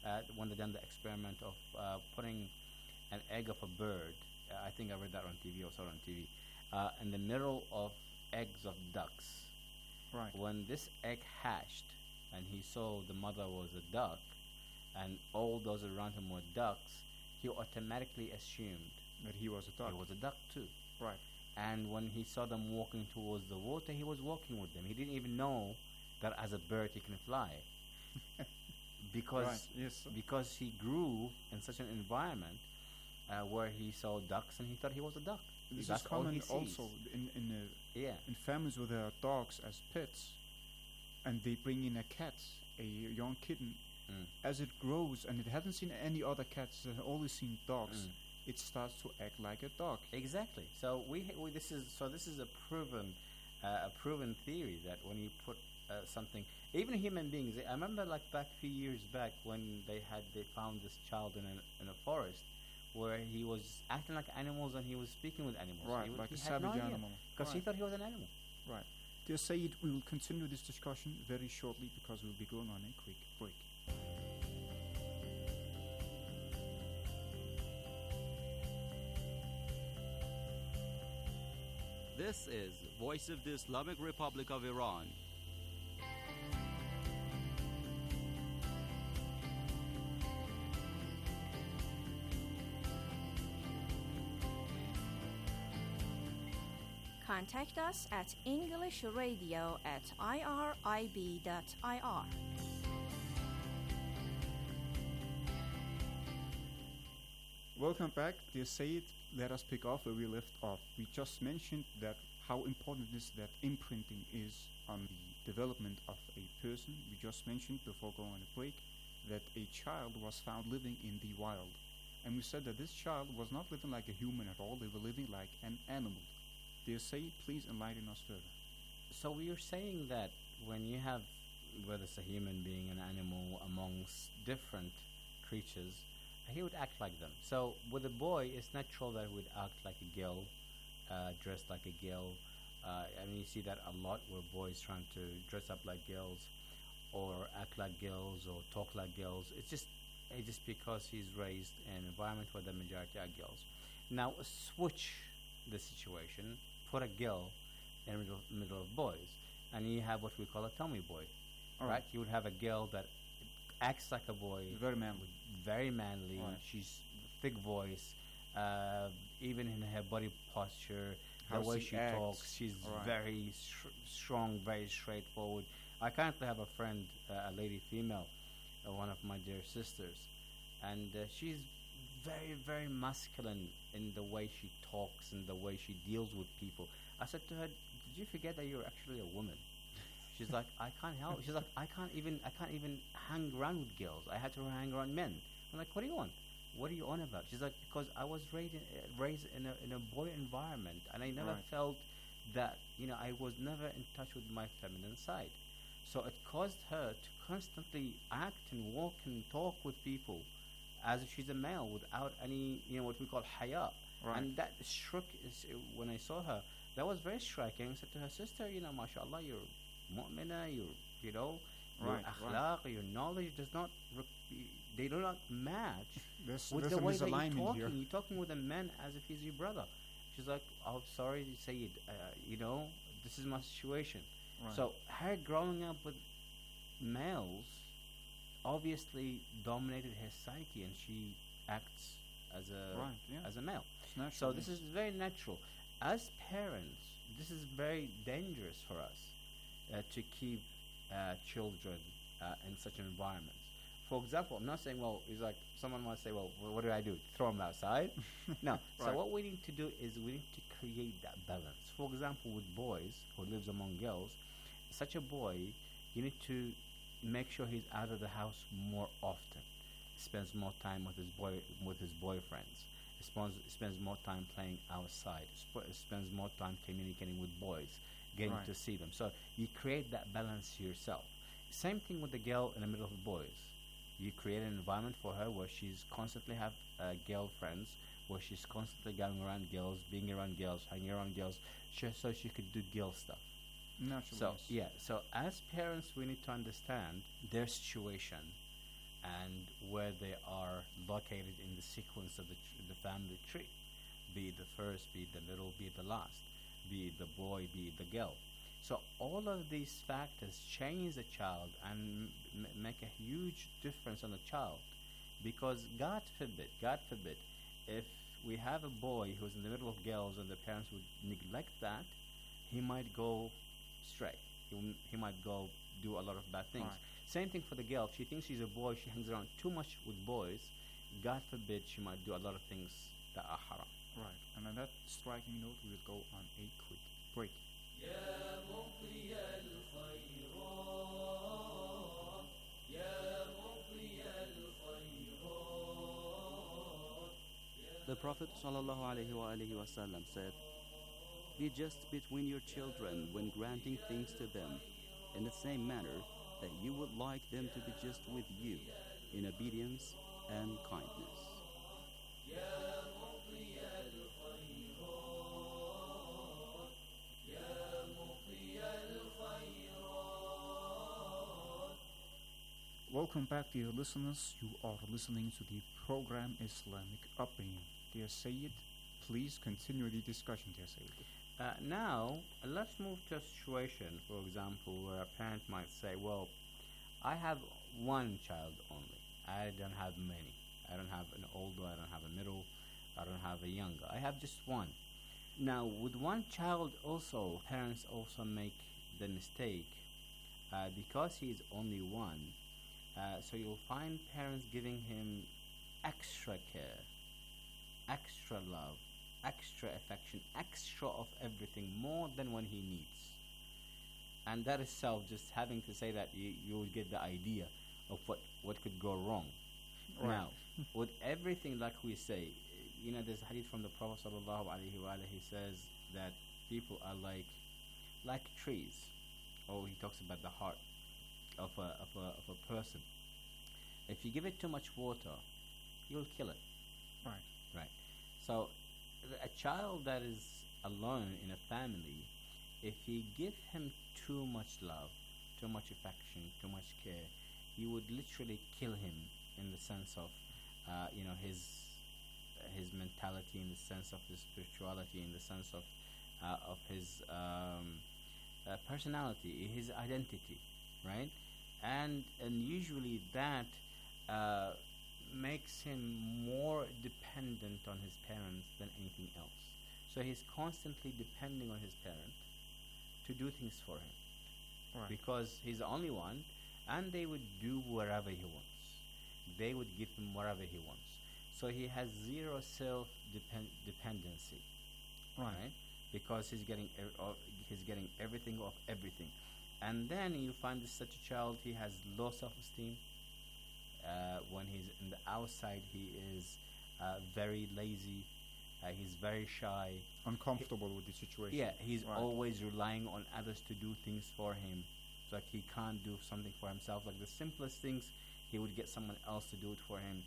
when they done the experiment of putting an egg of a bird. I think I read that on TV or saw it on TV. In the middle of eggs of ducks. Right. When this egg hatched, and he saw the mother was a duck, and all those around him were ducks, he automatically assumed that he was a duck. He was a duck too. Right. And when he saw them walking towards the water, he was walking with them. He didn't even know that as a bird he can fly. Because right. Yes. because he grew in such an environment where he saw ducks and he thought he was a duck. This That's is all common he sees. also Yeah. in families where there are dogs as pets, and they bring in a cat, a young kitten. As it grows and it hasn't seen any other cats, it has only seen dogs. It starts to act like a dog. Exactly. So this is a proven theory that when you put something, even human beings. I remember like back a few years back when they found this child in a forest where he was acting like animals and he was speaking with animals. Right, He like a had savage no idea, animal. because he Right. thought he was an animal. Right. Dear Sayyid, we will continue this discussion very shortly because we'll be going on a quick break. This is Voice of the Islamic Republic of Iran. Contact us at englishradio@irib.ir. Welcome back, dear Sayyid. Let us pick off where we left off. We just mentioned that how important it is that imprinting is on the development of a person. We just mentioned before going on a break that a child was found living in the wild. And we said that this child was not living like a human at all, they were living like an animal. Dear Sayyid, please enlighten us further. So we are saying that when you have, whether it's a human being, an animal, amongst different creatures, he would act like them. So with a boy, it's natural that he would act like a girl, dressed like a girl. I mean, you see that a lot where boys trying to dress up like girls, or act like girls, or talk like girls. It's just because he's raised in an environment where the majority are girls. Now switch the situation, put a girl in the middle of boys, and you have what we call a Tommy boy. All right? You would have a girl that acts like a boy, very manly, Right. She's thick voice, even in her body posture, How the way she she acts. talks. She's Right. very strong, very straightforward. I currently have a friend, a lady, female, one of my dear sisters, and she's very, very masculine in the way she talks and the way she deals with people. I said to her, "Did you forget that you're actually a woman?" She's like, "I can't help." She's like, I can't even hang around with girls. I had to hang around men." I'm like, "What do you want? What are you on about?" She's like, "Because I was raised in a boy environment, and I never Right. felt that, I was never in touch with my feminine side. So it caused her to constantly act and walk and talk with people as if she's a male without any, what we call haya." Right. And that struck when I saw her. That was very striking. I said to her, "Sister, mashallah, you're mu'mina, your Right, akhlaq, your knowledge does not, they do not match There's with a the way that you're misalignment talking. here. You're talking with a man as if he's your brother." She's like, "Oh, sorry, Sayyid, this is my situation." Right. So her growing up with males obviously dominated her psyche, and she acts as a Right, yeah. as a male. It's natural, So this yes. is very natural. As parents, this is very dangerous for us to keep children in such environments. For example, I'm not saying, well, it's like someone might say, well, what do I do? Throw them outside? No. So Right. what we need to do is we need to create that balance. For example, with boys who lives among girls, such a boy, you need to make sure he's out of the house more often. Spends more time with his boyfriends. Spends more time playing outside. Spends more time communicating with boys, getting Right. to see them. So you create that balance yourself. Same thing with the girl in the middle of the boys. You create an environment for her where she's constantly have girlfriends, where she's constantly going around girls, being around girls, hanging around girls, so she could do girl stuff. Naturally, So yes. yeah, so as parents, we need to understand their situation and where they are located in the sequence of the family tree, be it the first, be it the middle, be it the last, be it the boy, be it the girl. So all of these factors change the child and make a huge difference on the child, because God forbid, if we have a boy who's in the middle of girls and the parents would neglect that, he might go stray. He might go do a lot of bad things. Right. Same thing for the girl. If she thinks she's a boy, she hangs around too much with boys. God forbid, she might do a lot of things that are haram. Right. And on that striking note, we will go on a quick break. The Prophet ﷺ said, "Be just between your children when granting things to them, in the same manner that you would like them to be just with you, in obedience and kindness." Welcome back, dear listeners. You are listening to the program Islamic Upbringing. Dear Sayyid, please continue the discussion, dear Sayyid. Now, let's move to a situation, for example, where a parent might say, well, I have one child only. I don't have many. I don't have an older, I don't have a middle, I don't have a younger. I have just one. Now, with one child also, parents also make the mistake, because he is only one, so you'll find parents giving him extra care, extra love, extra affection, extra of everything, more than when he needs. And that itself, just having to say that, you will get the idea of what could go wrong. Right. Now, with everything, like we say, there's a hadith from the Prophet sallallahu alaihi wasallam. He says that people are like trees. Or he talks about the heart of a person. If you give it too much water, you'll kill it. Right. So a child that is alone in a family, if you give him too much love, too much affection, too much care, you would literally kill him in the sense of his mentality, in the sense of his spirituality, in the sense of his personality, his identity, right? And usually that makes him more dependent on his parents than anything else. So he's constantly depending on his parent to do things for him, Right. because he's the only one, and they would do whatever he wants. They would give him whatever he wants. So he has zero self-dependency, right? Because he's getting everything of everything. And then you find such a child, he has low self-esteem. When he's in the outside, he is very lazy. He's very shy. Uncomfortable with the situation. Yeah, he's Right. always relying on others to do things for him. It's like he can't do something for himself. Like the simplest things, he would get someone else to do it for him.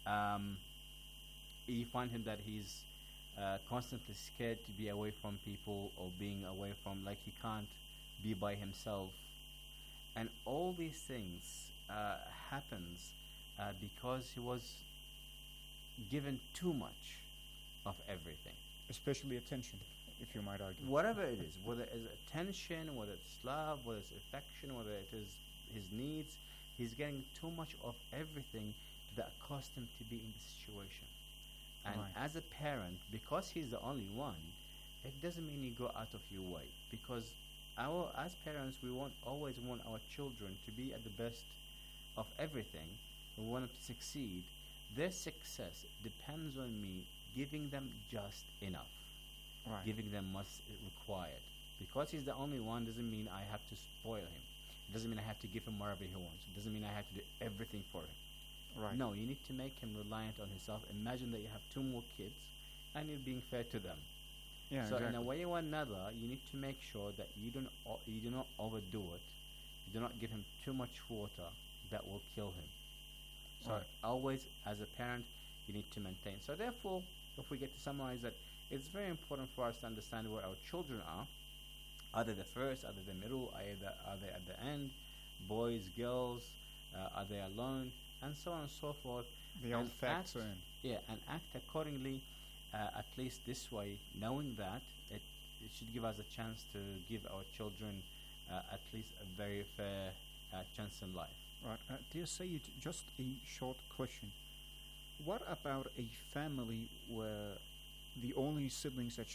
You find him that he's constantly scared to be away from people, or being away from, like he can't be by himself. And all these things happens because he was given too much of everything. Especially attention, if you might argue. Whatever it is, whether it's attention, whether it's love, whether it's affection, whether it is his needs, he's getting too much of everything that caused him to be in this situation. And Right. as a parent, because he's the only one, it doesn't mean you go out of your way. Because as parents, we always want our children to be at the best of everything. We want them to succeed. Their success depends on me giving them just enough. Right. Giving them what's required. Because he's the only one doesn't mean I have to spoil him. It doesn't mean I have to give him whatever he wants. It doesn't mean I have to do everything for him. Right. No, you need to make him reliant on himself. Imagine that you have 2 more kids and you're being fair to them. Yeah, So in exactly. a way or another, you need to make sure that you do not overdo it. You do not give him too much water that will kill him. So Right. always, as a parent, you need to maintain. So therefore, if we get to summarize that, it's very important for us to understand where our children are. Are they the first? Are they the middle? Are they at the end? Boys, girls? Are they alone? and so on and so forth. They all and factor act, in. Yeah, and act accordingly, at least this way, knowing that it should give us a chance to give our children at least a very fair chance in life. Right. Dear Sayyid, just a short question. What about a family where the only siblings that